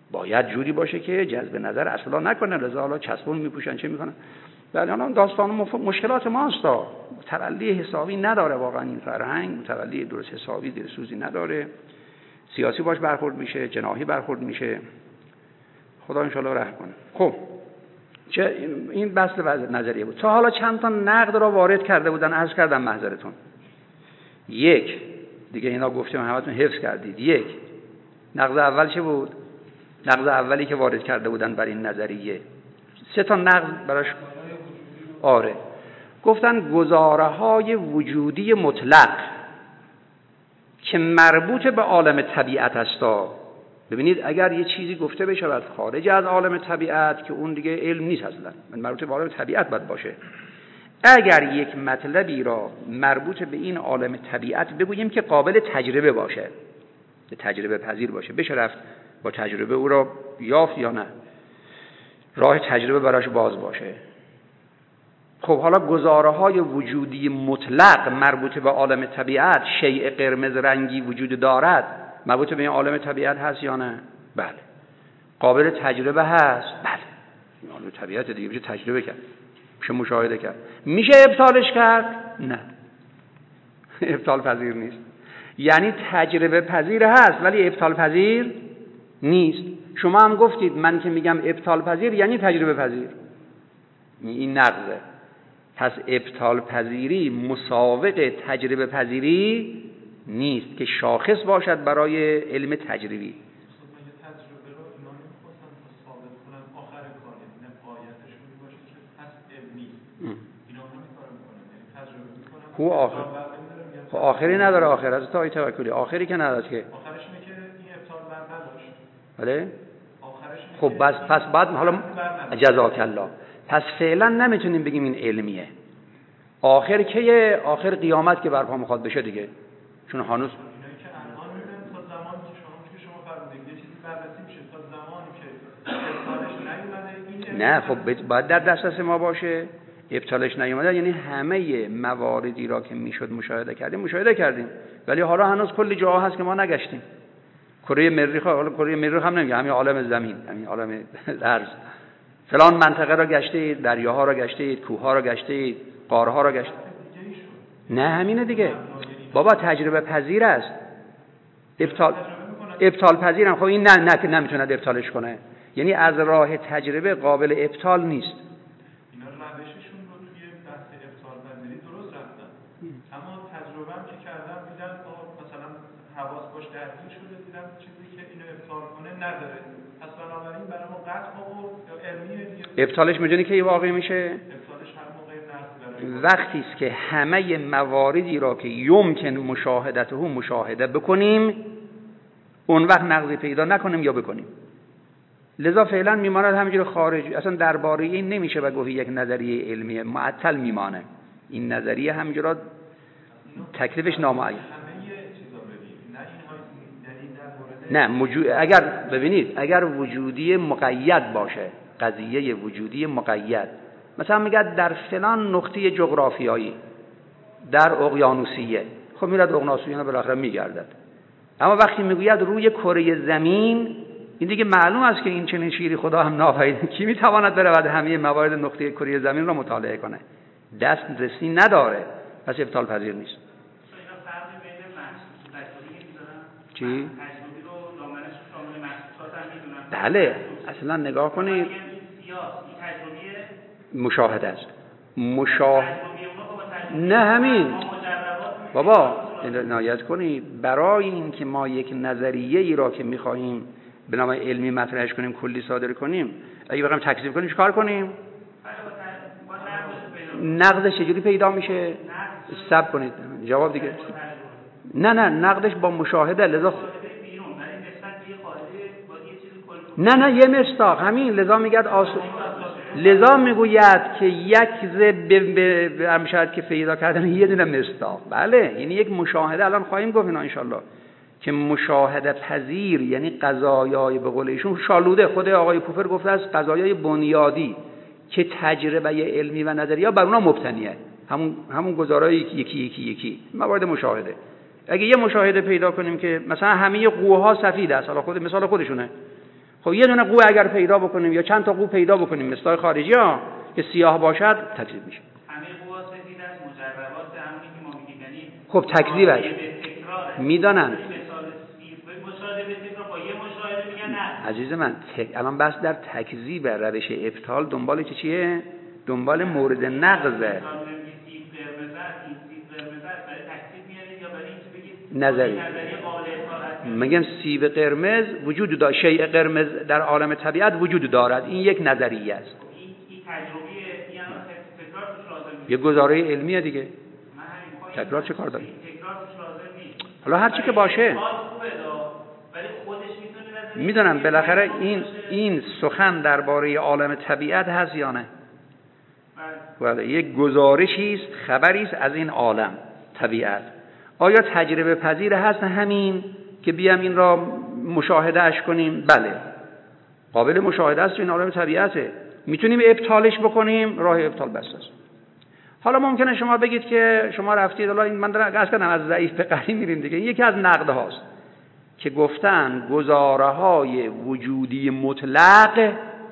باید جوری باشه که جذب نظر اصلا نکنه، رضا حالا چسبون میپوشن چه میکنن. ولی الان داستان مشکلات ماست، تولي حسابی نداره واقعا این فرهنگ، تولي درست حسابی دلسوزی نداره، سیاسی باش برخورد میشه، جناحی برخورد میشه. خدا ان شاءالله رحم کنه. خب این بحث نظریه بود. تا حالا چند تا نقد را وارد کرده بودن، عرض کردم محضرتون. یک دیگه اینا گفتم همتون حفظ کردید. یک نقد اول چه بود؟ نقد اولی که وارد کرده بودن بر این نظریه، سه تا نقد براش. آره، گفتن گزاره‌های وجودی مطلق که مربوط به عالم طبیعت هستا. ببینید اگر یه چیزی گفته بشه خارج از عالم طبیعت که اون دیگه علم نیست اصلا، مربوط به عالم طبیعت باید باشه. اگر یک مطلبی را مربوط به این عالم طبیعت بگوییم که قابل تجربه باشه، تجربه پذیر باشه، بشه رفت با تجربه او را یافت یا نه، راه تجربه براش باز باشه. خب حالا گزاره‌های وجودی مطلق مربوط به عالم طبیعت، شیء قرمز رنگی وجود دارد، مربوط به این عالم طبیعت هست یا نه؟ بله. قابل تجربه هست؟ بله. این عالم طبیعت دیگه میشه تجربه کرد، میشه مشاهده کرد. میشه ابطالش کرد؟ نه. ابطال پذیر نیست. یعنی تجربه پذیر هست ولی ابطال پذیر نیست. شما هم گفتید من که میگم ابطال پذیر یعنی تجربه پذیر. این نقضه. پس ابطال پذیری مساوق تجربه پذیری نیست که شاخص باشد برای علم تجربی. خب آخری نداره، آخر از تا توکلی آخری که نداره که آخرش اینه که این ابطال بر نداشت. بله آخرش خب پس بعد حالا جزاک الله، پس فعلا نمیتونیم بگیم این علمیه. آخر که آخر قیامت که برپا میخواد بشه دیگه، چون هنوز اینایی که الان میبینیم تا زمانی که شما فرمودید یه چیزی بررسی میشه تا زمانی که ابطالش نیومده. نه خب باید در دسترس ما باشه. ابطالش نیومده یعنی همه مواردی را که میشد مشاهده کردیم ولی حالا هنوز کلی جاها هست که ما نگشتیم. کره مریخ، حالا کره مریخ هم نمیگم، همین عالم زمین، همین عالم ارض، فلان منطقه را گشتید، دریاها را گشتید، کوهها را گشتید، غارها را گشتید. نه همینه دیگه بابا، تجربه پذیر است. ابطال پذیرم. خب این نه که نمیتونه ابطالش کنه، یعنی از راه تجربه قابل ابطال نیست. اینا روششون رو توی بحث ابطال پذیری درست رفتن، اما تجربه هم که کردم دیدم مثلا حواس باش درگیر شده، دیدم چیزی که اینو ابطال کنه نداره، پس بنابراین برای ما قطع و علمیه دیگه. ابطالش میدونی که واقع میشه؟ ابطالش هر موقع نقد وقتی است که همه مواردی را که یمکن مشاهدته مشاهده بکنیم، اون وقت نقضی پیدا نکنیم یا بکنیم. لذا فعلا میماند همینجور خارج، اصلا درباره این نمیشه و گفت یک نظریه علمیه، معطل میمانه. این نظریه همینجورا تکلیفش نامعین. نه اگر ببینید اگر وجودی مقید باشه، قضیه وجودی مقید، مثلا میگه در فلان نقطه جغرافیایی در اقیانوسیه، خب میرد اقیانوسیه بالاخره میگردد. اما وقتی میگوید روی کره زمین، این دیگه معلوم است که این چنین شیری خدا هم نافرید. کی میتواند بره بعد همه موارد نقطه کره زمین را مطالعه کنه؟ دست رسی نداره، پس ابطال پذیر نیست. چی؟ بله اصلا نگاه کنید، مشاهده است. نه همین بابا عنایت کنید، برای این که ما یک نظریه ای را که میخواهیم به نام علمی مطرحش کنیم، کلی صادر کنیم، اگه بخوایم تکذیب کنیم چیکار کنیم؟ نقدش چجوری پیدا میشه؟ صبر کنید جواب دیگه. نه نقدش با مشاهده. لذا نه یه مصداق همین، لذا میگه لذا میگوید که یک به امشاهد که پیدا کردن یه دونه مصداق. بله یعنی یک مشاهده، الان خواهیم گفت اینا انشالله، که مشاهده پذیر یعنی قضایای به قول ایشون شالوده. خود آقای پوپر گفته است قضایای بنیادی که تجربه علمی و نظریه بر اونها مبتنیه، همون گزارای یکی موارد مشاهده. اگه یه مشاهده پیدا کنیم که مثلا همه قوها سفید است، حالا خود مثال خودشونه، خب یه دونه قو اگر پیدا بکنیم یا چند تا قو پیدا بکنیم مثل خارجی‌ها که سیاه باشد تکذیب میشه. همه قوا سفید است، مجربات همونی که ما میگیم، یعنی خب تکذیب است. میدانن مثال مشاهده به تکرار با یه مشاهده میگن نه. عزیز من الان بس در تکذیب روش ابطال دنبال چیه؟ دنبال مورد نقضه. نظری میگم سیب قرمز وجود دارد، شیء قرمز در عالم طبیعت وجود دارد، این یک نظریه است. این تجربیه، این تکرار توش لازم نیست. یه گزاره علمیه دیگه. تکرار چه کار داره؟ تکرار توش لازم نیست. حالا هر چی که باشه. ولی خودش میتونه میدونم بالاخره این سخن درباره عالم طبیعت هست یا نه؟ بله. یک گزارشی است، خبری است از این عالم طبیعت. آیا تجربه پذیر هست همین که بیام این را مشاهده اش کنیم؟ بله، قابل مشاهده است، این عالم طبیعته. میتونیم ابطالش بکنیم، راه ابطال بس است. حالا ممکنه شما بگید که شما رفتید، حالا من دارم قصد کنم از ضعیف به قوی میریم دیگه. این یکی از نقد هاست که گفتن گزاره های وجودی مطلق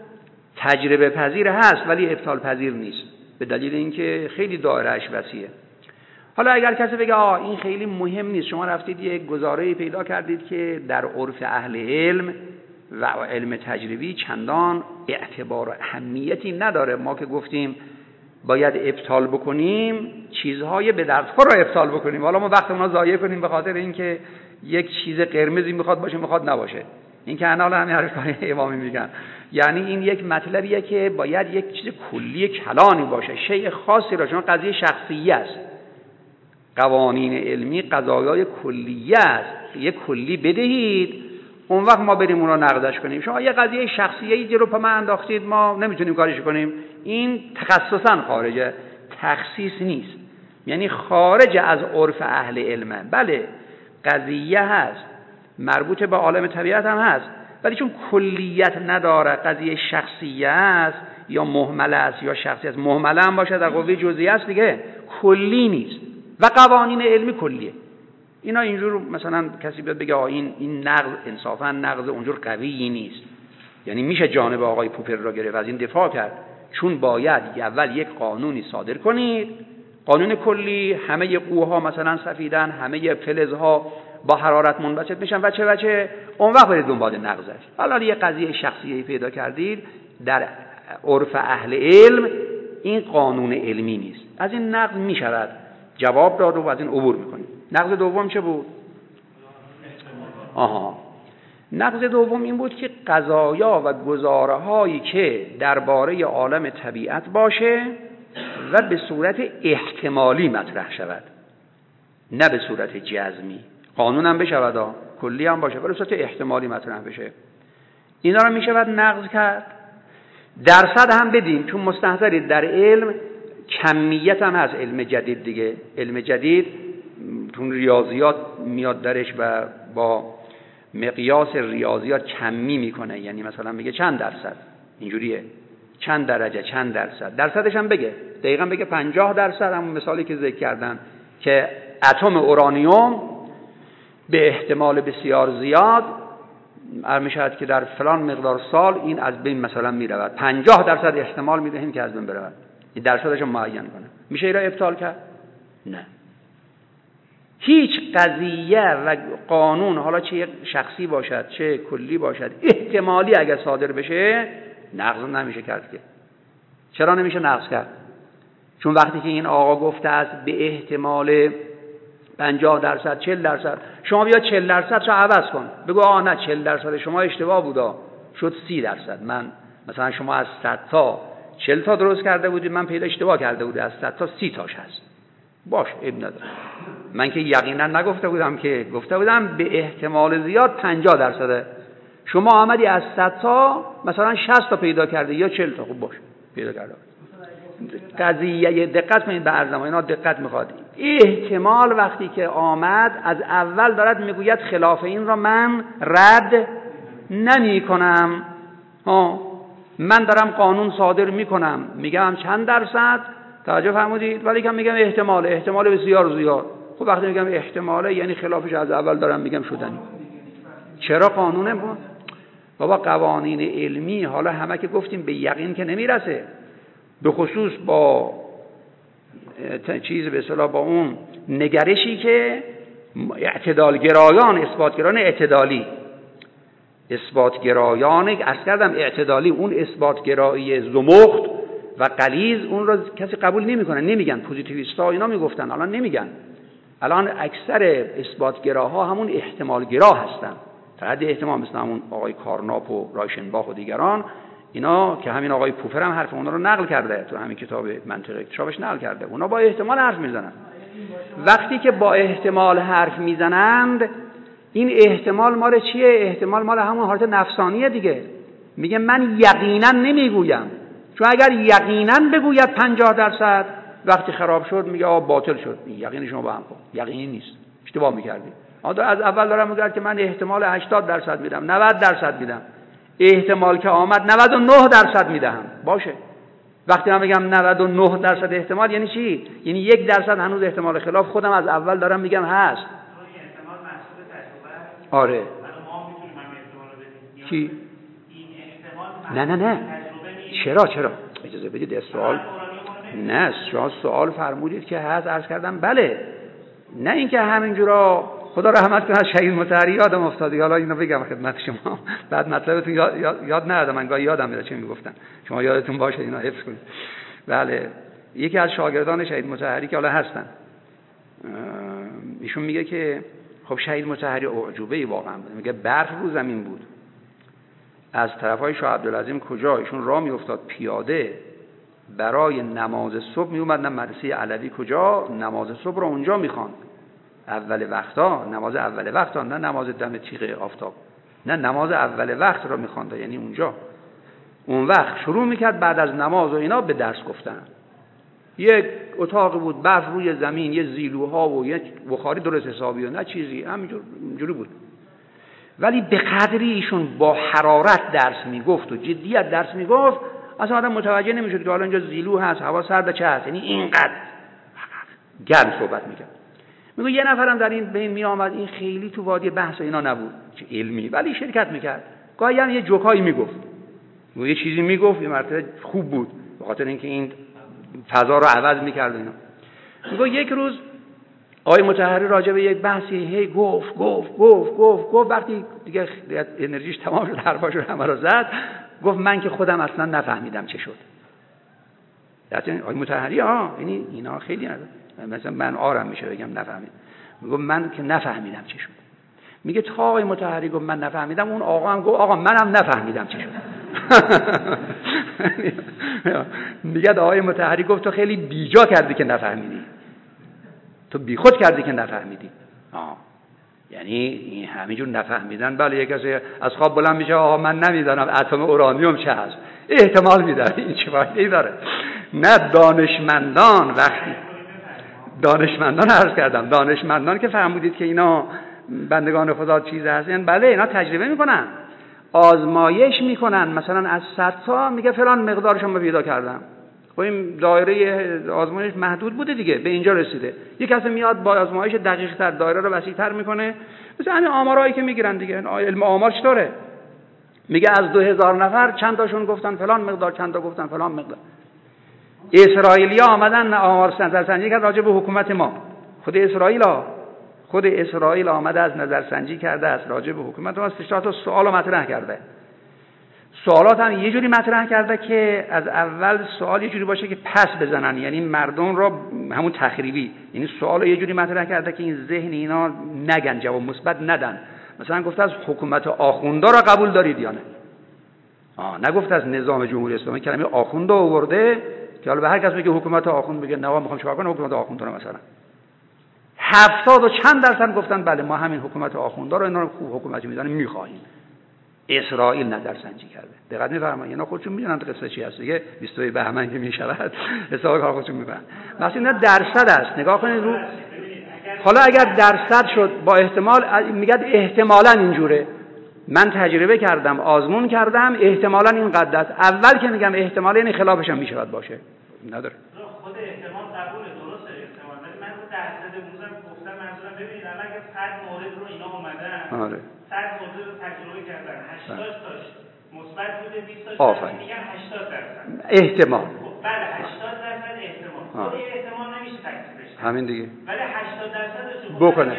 تجربه پذیر هست ولی ابطال پذیر نیست، به دلیل اینکه خیلی دایره‌اش وسیعه. حالا اگر کسی بگه این خیلی مهم نیست، شما رفتید یک گزاره‌ای پیدا کردید که در عرف اهل علم و علم تجربی چندان اعتبار و اهمیتی نداره، ما که گفتیم باید ابطال بکنیم، چیزهای به دردخور رو ابطال بکنیم. حالا ما وقتمون رو ضایع کنیم به خاطر اینکه یک چیز قرمزی میخواد باشه میخواد نباشه. این که حالا همین حرفای امامی میگن، یعنی این یک مطلبیه که باید یک چیز کلی کلانی باشه، شیء خاصی را، چون قضیه شخصیه است. قوانین علمی قضایای کلیه است، یک کلی بدهید اون وقت ما بریم اون رو نقدش کنیم. شما یه قضیه شخصیه‌ای رو پا ما انداختید، ما نمیتونیم کارش کنیم. این تخصصاً خارجه، تخصیص نیست، یعنی خارج از عرف اهل علمه. بله قضیه هست، مربوط به عالم طبیعت هم هست، ولی چون کلیت نداره، قضیه شخصیه است یا مهمله است یا شخصی است. مهمله هم باشه در قوه جزئیه است دیگه، کلی نیست. و قوانین علمی کلیه. اینا اینجور مثلا کسی بیاد بگه این نقض انصافا نقض اونجور قویی نیست، یعنی میشه جانب آقای پوپر را گرفت، از این دفاع کرد، چون باید اول یک قانونی صادر کنید، قانون کلی، همه قوها مثلا سفیدن، همه فلزها با حرارت منبسط میشن و چه اون وقت برید دنبال نقضش. حالا یه قضیه شخصیه پیدا کردید در عرف اهل علم، این قانون علمی نیست، از این نقض میشود جواب داد و از این عبور میکنیم. نقض دوم چه بود؟ نقض دوم این بود که قضایا و گزاره هایی که درباره عالم طبیعت باشه و به صورت احتمالی مطرح شود، نه به صورت جزمی. قانون هم بشود کلی هم باشه ولی به صورت احتمالی مطرح بشه، اینا رو میشود نقض کرد. درصد هم بدیم، چون مستحضرید در علم کمیت هم هست. علم جدید دیگه، علم جدید چون ریاضیات میاد درش و با مقیاس ریاضیات کمی میکنه، یعنی مثلا میگه چند درصد، اینجوریه چند درجه چند درصد، درصدش هم بگه دقیقاً بگه 50%. همون مثالی که ذکر کردن که اتم اورانیوم به احتمال بسیار زیاد میشود که در فلان مقدار سال این از بین مثلا میرود، 50% احتمال میدهیم که از بین برود، این درصدش رو معین کنه. میشه این را ابطال کرد؟ نه. هیچ قضیه و قانون، حالا چه شخصی باشد چه کلی باشد، احتمالی اگر صادر بشه نقض نمیشه کرد. که چرا نمیشه نقض کرد؟ چون وقتی که این آقا گفته است به احتمال 50%، 40%، شما بیا 40% رو عوض کن، بگو نه 40% شما اشتباه بودا، شد 30%. من مثلا شما از 100 تا 40 تا درست کرده بودید، من پیدا اشتباه کرده بودم، از 100 تا 30 تاش هست. باش اب نداره. من که یقینا نگفته بودم، که گفته بودم به احتمال زیاد 50%. شما آمدی از 100 تا مثلا 60 تا پیدا کرده یا 40 تا، خب باش پیدا کرده. قضیه دقت کنید، به ارزم اینا دقت میخواد. احتمال وقتی که آمد از اول دارد میگوید خلاف این را من رد نمی کنم. من دارم قانون صادر میکنم، میگم چند درصد، توجه فرمودید، ولی که میگم احتمال بسیار زیاد. خب وقتی میگم احتماله یعنی خلافش از اول دارم میگم شدنی. چرا قانونه بود؟ بابا قوانین علمی حالا همه که گفتیم به یقین که نمیرسه، به خصوص با چیز به اصطلاح با اون نگرشی که اعتدالگرایان، اثباتگرایان اعتدالی، اثباتگرایان عرض کردم اعتدالی، اون اثباتگرایی زمخت و غلیظ اون رو کسی قبول نمیکنه، نمیگن. پوزیتیویستا اینا میگفتن، الان نمیگن. الان اکثر اثباتگراها همون احتمالگرا هستن، تا حد احتمال، مثل همون آقای کارناپ و رایشنباخ و دیگران اینا، که همین آقای پوپر هم حرف اونا رو نقل کرده تو همین کتاب منطق اکتشافش نقل کرده. اونا با احتمال حرف میزنن. وقتی که با احتمال حرف میزنند، این احتمال مال چیه؟ احتمال مال همون حالت نفسانیه دیگه. میگه من یقینا نمیگویم، چون اگر یقینا بگوید 50% وقتی خراب شد میگه آ باطل شد. یقین شما با هم کن، یقینی نیست، اشتباه میکردی. از اول دارم میگم که من احتمال 80% میدم، 90% میدم. احتمال که آمد 99% میدهم. باشه. وقتی من میگم 99% احتمال یعنی چی؟ یعنی 1% هنوز احتمال خلاف خودم از اول دارم میگم هست. احتمال محصول تجربه. آره. ما میتونیم هم احتمال رو بدیم. چی؟ این احتمال نه چرا اجازه بدید سوال. نه شما سوال فرمودید که هست، عرض کردم بله. نه اینکه همینجورا خدا رحمت کنه شهید مطهری یادم افتاد، حالا اینو بگم خدمت شما. بعد مطلبتون یاد ندادم، من گاهی یادم میاد چه میگفتن. شما یادتون باشه اینا حفظ کنید. بله، یکی از شاگردان شهید مطهری که حالا هستن، ایشون میگه که خب شهید مطهری اعجوبه‌ای واقعا بود. میگه برف رو زمین بود، از طرفای شاه عبدالعظیم کجا ایشون راه میافتاد پیاده برای نماز صبح میومد، مدرسه علوی کجا، نماز صبح رو اونجا میخواند. اول وقتا، نماز اول وقتا، نه نماز دم تیغ آفتاب، نه نماز اول وقت رو میخواند، یعنی اونجا. اون وقت شروع میکرد بعد از نماز و اینا به درس گفتن. یک اتاق بود، برف روی زمین، یه زیلوها و یه بخاری درست حسابی و نه چیزی، همینجوری بود. ولی به قدری ایشون با حرارت درس میگفت و جدیت درس میگفت، اصلا آدم متوجه نمیشد که حالا اینجا زیلو هست، هوا سرد چه هست. یعنی اینقدر گرم صحبت میکرد. میگه یه نفرم در این بین میآمد، این خیلی تو وادی بحث اینا نبود چه علمی، ولی شرکت میکرد. گاهی هم یه جوکایی میگفت، یه چیزی میگفت، یه مرتبه خوب بود به خاطر اینکه این فضا رو عوض میکرد اینا. میگه یک روز آقای مطهری راجع به یک بحثی هی گفت وقتی دیگه انرژیش تمام شد، حرفاشو همه رو زد، گفت من که خودم اصلا نفهمیدم چه شد. درسته آقای مطهری یعنی اینا خیلی نداره، مثلا من آرام میشه بگم نفهمیدم. میگم من که نفهمیدم چه شد. میگه تا آقای مطهری گفت من نفهمیدم، اون آقا هم گفت آقا منم نفهمیدم چه شد. میگه آقای مطهری گفت تو خیلی بیجا کردی که نفهمیدی، تو بیخود کردی که نفهمیدی. یعنی این همینجور نفهمیدن. بله یک کسی از خواب بلند میشه آقا من نمیدونم اتم اورانیوم چه هست، احتمال میده، این چه فایده‌ای داره؟ نه دانشمندان، وقتی دانشمندان عرض کردم، دانشمندان که فهمیدید که اینا بندگان خدا چیز هستن، بله اینا تجربه میکنن، آزمایش میکنن. مثلا از 100 تا میگه فلان مقدارشون رو پیدا کردم. خب این دایره آزمایش محدود بوده دیگه، به اینجا رسیده. یک کسی میاد با آزمایش دقیق تر دایره رو وسیع تر میکنه. مثلا همین آمارایی که میگیرن دیگه، علم آمار چطوره؟ میگه از 2000 نفر چند تاشون گفتن فلان مقدار، چند تا گفتن فلان مقدار. اسرائیلیا آمدن آمار نظرسنجی کرد راجع به حکومت ما. خود اسرائیل آمده از نظرسنجی کرده است راجع به حکومت ما، 3 تا سوال مطرح کرده. سوالات هم یه جوری مطرح کرده که از اول سوال یه جوری باشه که پس بزنن، یعنی مردم را همون تخریبی، یعنی سوال یه جوری مطرح کرده که این ذهن اینا نگن، جواب مثبت ندن. مثلا گفته از حکومت آخوندا را قبول دارید یا نه؟ نگفت از نظام جمهوری اسلامی، کلمه آخوندا آورده که حالا به هر کس بگه حکومت آخوند بگه نه میخوام چیکار کنم حکومت آخوندا رو. مثلا 70 و چند درصد گفتن بله ما همین حکومت آخوندا رو، اینا رو خوب حکومتی میدونیم میخواهیم. اسرائیل نظرسنجی کرده. دقت می‌فرمایید اینا خودشون میدونن قصه چی هست دیگه. 22 بهمن که میشود حساب کار خودشون میبرن. مثلا اینا درصد است، نگاه کنید رو. حالا اگر درصد شد با احتمال، میگه احتمالاً اینجوره. من تجربه کردم، آزمون کردم، احتمالاً این قدر است. اول که میگم احتمالاً این خلافش هم میشود باشه. نداره. خود احتمال قبول درسته احتمال، ولی من رو درصد امروز هم گفتم منظورم ببینید الان اگه 100 مورد رو اینا اومدن 100 مورد رو تجربه کردن 80 تاش مثبت بوده 20 تاش میگن 80%. احتمال. بله 80% احتمال. خود احتمال نمیشه تکذیبش. همین دیگه. ولی 80% رو بکنه.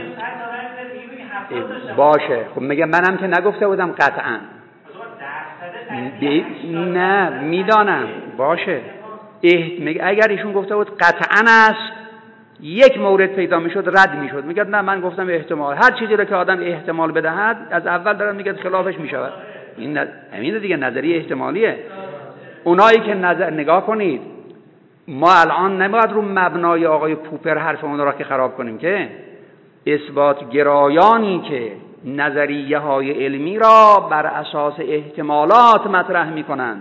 باشه. خب میگم منم که نگفته بودم قطعاً. نه میدانم. باشه. اگر ایشون گفته بود قطعاً است یک مورد پیدا میشد رد میشد. میگه نه من گفتم احتمال. هر چیزی رو که آدم احتمال بدهد از اول دارن میگه خلافش میشود. این همین دیگه نظریه احتمالیه. اونایی که نگاه کنید ما الان نباید رو مبنای آقای پوپر حرفمون را که خراب کنیم که اثبات گرایانی که نظریه های علمی را بر اساس احتمالات مطرح میکنن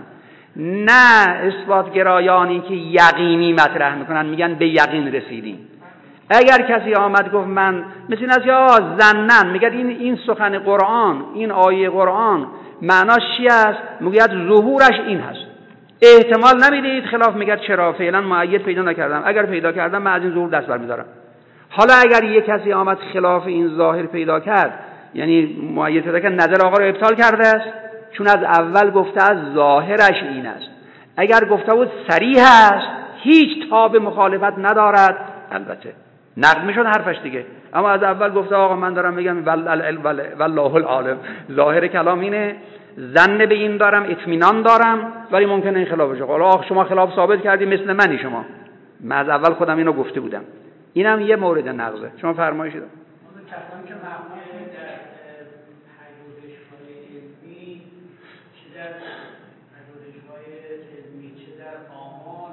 نه اثبات گرایانی که یقینی مطرح میکنن میگن به یقین رسیدیم. اگر کسی آمد گفت من مثل این است یا ظنن میگه این سخن قرآن این آیه قرآن معناش چی است؟ میگه ظهورش این هست. احتمال نمیدید خلاف میگه چرا فعلا مؤید پیدا نکردم اگر پیدا کردم من از این ظهور دست برمیدارم. حالا اگر یک کسی آمد خلاف این ظاهر پیدا کرد یعنی مؤید پیدا کرد نظر آقا رو ابطال کرده است چون از اول گفته از ظاهرش این است. اگر گفته بود صریح است هیچ تاب مخالفت ندارد البته نقد میشد حرفش دیگه اما از اول گفته آقا من دارم میگم والله العالم ظاهر کلام اینه ظن به این دارم اطمینان دارم ولی ممکنه این خلاف بشه. حالا شما خلاف ثابت کردی مثل منی شما من از اول خودم اینو گفته بودم. اینم یه مورد نقضه. شما فرمایش دید کسانی که مبنای در پژوهش‌های علمی چه در پژوهش‌های علمی چه در آمار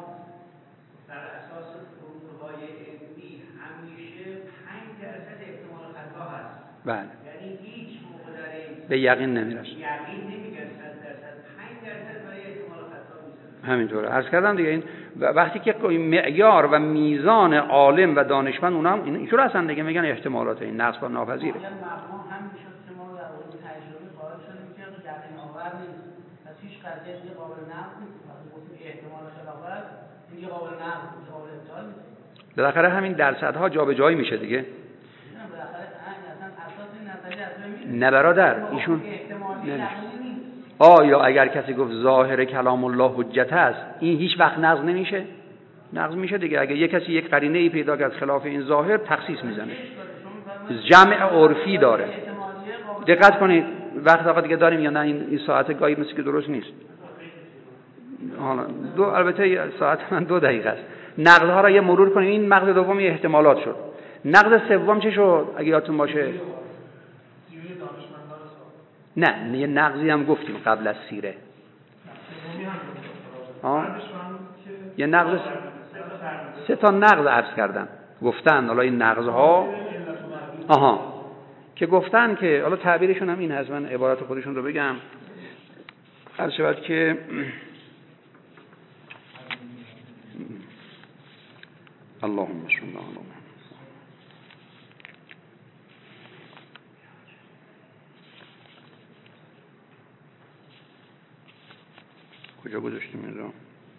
بر اساس فروض‌های علمی همیشه 5% احتمال خطا هست. بله. یعنی هیچ موقع در این به یقین نمیرسه. یقین نمیگه 100% 5% برای احتمال خطا میشه. همینطوره. عرض کردم دیگه این وقتی که معیار و میزان عالم و دانشمند اونها هم اینجور هستن دیگه میگن احتمالات این نقص و ناپذیره. مبنا هم میشد که ما در اون تجربه قائل شدیم که یقین آور نیست. پس هیچ قضیه دیگه قابل نقد نیست. وقتی گفتیم احتمال خلافت دیگه قابل نقد نیست، قابل ابطال نیست. بالاخره همین درصدها جابجایی میشه دیگه. نه بالاخره اصلا اساس این نظریه از بین میره. نه برادر ایشون آیا اگر کسی گفت ظاهر کلام الله حجت است این هیچ وقت نقض نمیشه؟ نقض میشه دیگه. اگر یک کسی یک قرینه ای پیدا کرد خلاف این ظاهر تخصیص میزنه. جمع عرفی داره. دقت کنید وقت آقا دیگه داریم یا نه این ساعت گاهی مثل که درست نیست. حالا البته ساعت من 2 دقیقه است. نقض ها را یه مرور کنیم. این نقض دوم احتمالات شد. نقض سوم چه شد اگه یادتون باشه؟ نه یه نقضی هم گفتیم قبل از سیره. یه نقض 3 تا نقض عرض کردن گفتن. حالا این نقض ها که گفتن که حالا تعبیرشون هم این هست. من عبارت خودشون رو بگم. عرض شود که اللهم صل علی محمد کجا گذاشتیم این رو؟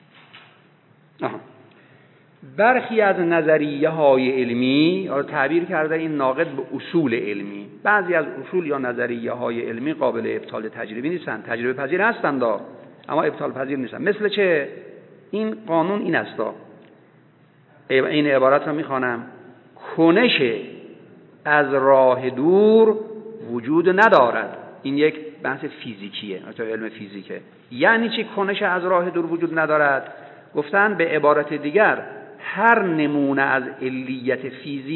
برخی از نظریه های علمی تعبیر کرده این ناقض به اصول علمی. بعضی از اصول یا نظریه های علمی قابل ابطال تجربی نیستن. تجربه پذیر هستند اما ابطال پذیر نیستن. مثل چه؟ این قانون این است. این عبارت رو میخوانم. کنش از راه دور وجود ندارد. این یک بحث فیزیکیه، مثلا علم فیزیکه. یعنی چی کنش از راه دور وجود ندارد؟ گفتن به عبارت دیگر هر نمونه از علیت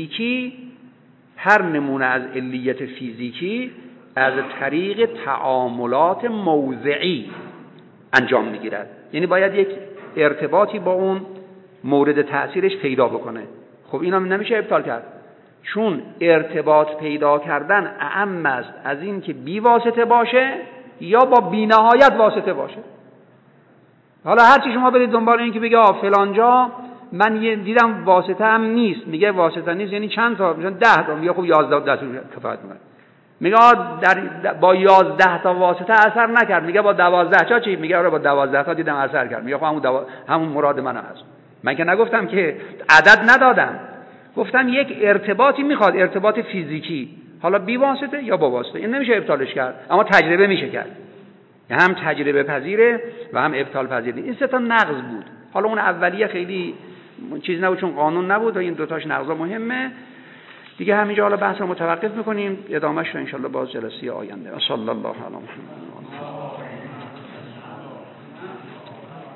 فیزیکی از طریق تعاملات موضعی انجام میگیرد. یعنی باید یک ارتباطی با اون مورد تأثیرش پیدا بکنه. خب اینا نمیشه ابطال کرد چون ارتباط پیدا کردن اعم است از این که بی واسطه باشه یا با بی نهایت واسطه باشه. حالا هرچی شما برید دنبال این که بگه فلان جا من دیدم واسطه هم نیست، میگه واسطه نیست یعنی چند تا؟ میگن 10 تا. میگه خب 11 تا کفایت میکنه. میگه با 11 تا واسطه اثر نکرد. میگه با 12 تا چی؟ میگه آره با 12 تا دیدم اثر کرد. میگه خب همون مراد من هست. من که نگفتم که عدد ندادم. گفتم یک ارتباطی میخواد، ارتباط فیزیکی، حالا بی واسطه یا با واسطه، این نمیشه ابطالش کرد، اما تجربه میشه کرد. هم تجربه پذیره و هم ابطال پذیره. این سه تا نقض بود. حالا اون اولیه خیلی چیز نبود چون قانون نبود و این دوتاش نقضا مهمه دیگه. همینجا حالا بحث رو متوقف میکنیم، ادامهش رو انشالله باز جلسه آینده. صلی الله علی محمد.